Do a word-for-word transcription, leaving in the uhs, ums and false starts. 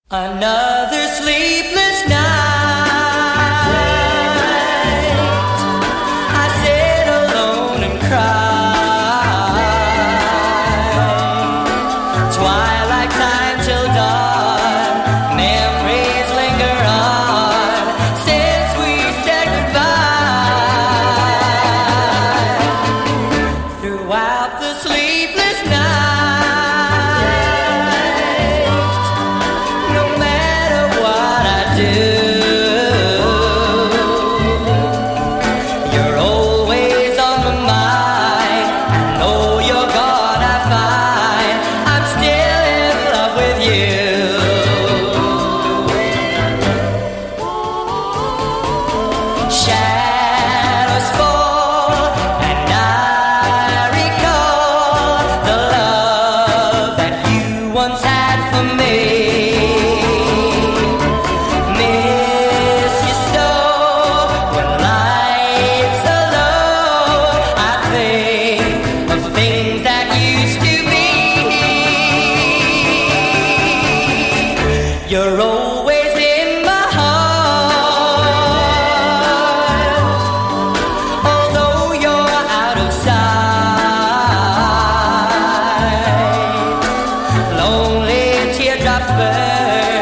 Another sleepless night, I sit alone and cry. Twilight time till dawn, memories linger on since we said goodbye. Throughout the sleepless night, you're always in my heart, although you're out of sight. Lonely teardrops burn